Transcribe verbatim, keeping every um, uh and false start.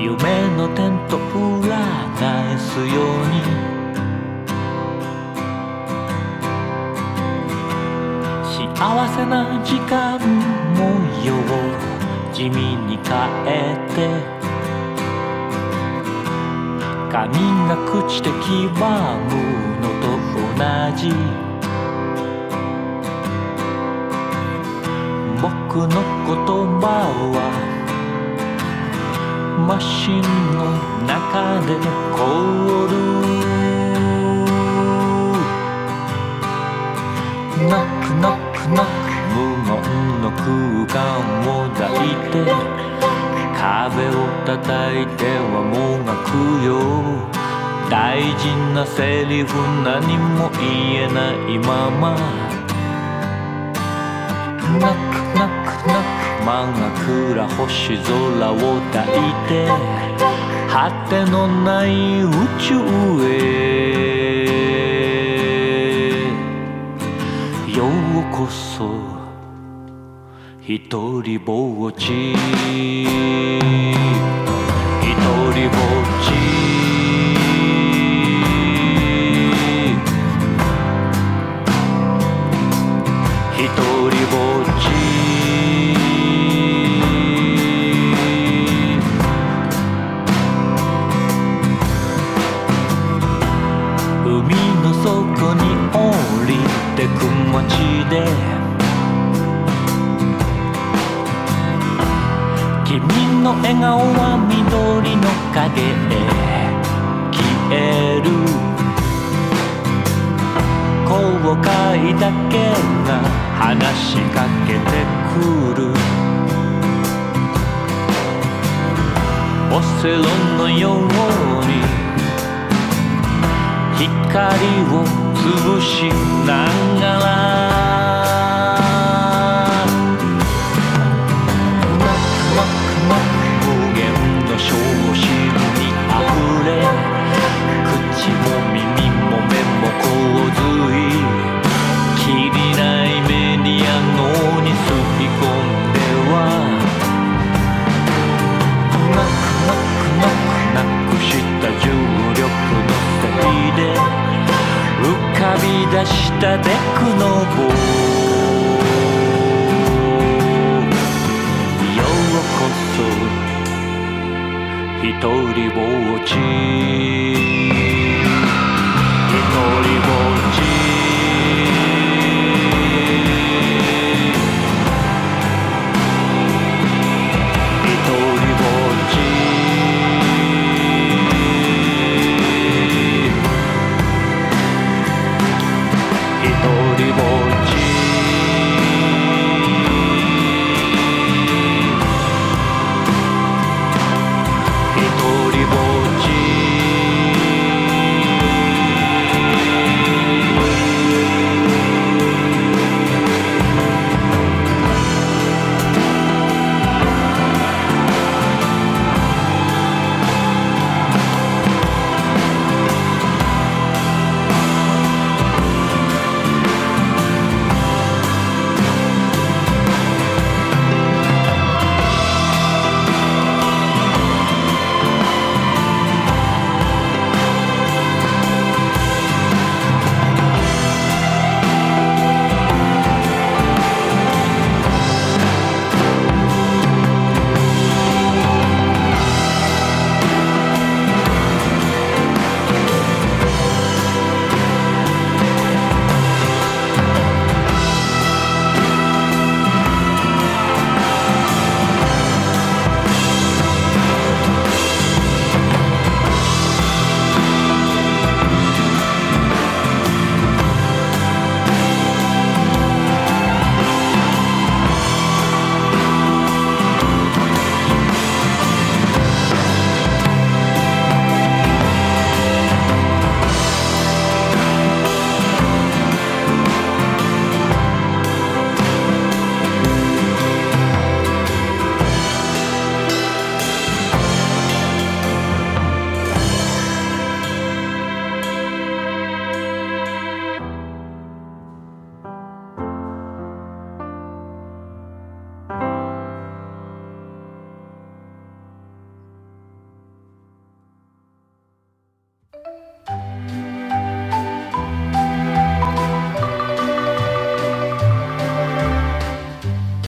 夢の点と裏返すように幸せな時間模様を地味に変えて髪が朽ちて黄ばむのと同じ僕の言葉はマシンの中で凍るノックノックノック無言の空間を抱いて壁を叩いてはもがくよ大事なセリフ何も言えないままノックノックノック真っ暗星空を抱いて果てのない宇宙へようこそひとりぼっちひとりぼっちひとりぼっち海の底に降りてく街で君の笑顔は緑の影へ消える後悔だけが話しかけてくるオセロのように光を潰しながら無限の小心にあふれ口も耳も目も洪水きりないメディア脳に吸い込んではノックノックノックなくした重力のせいで浮かび出したデクノボようこそひとりぼっち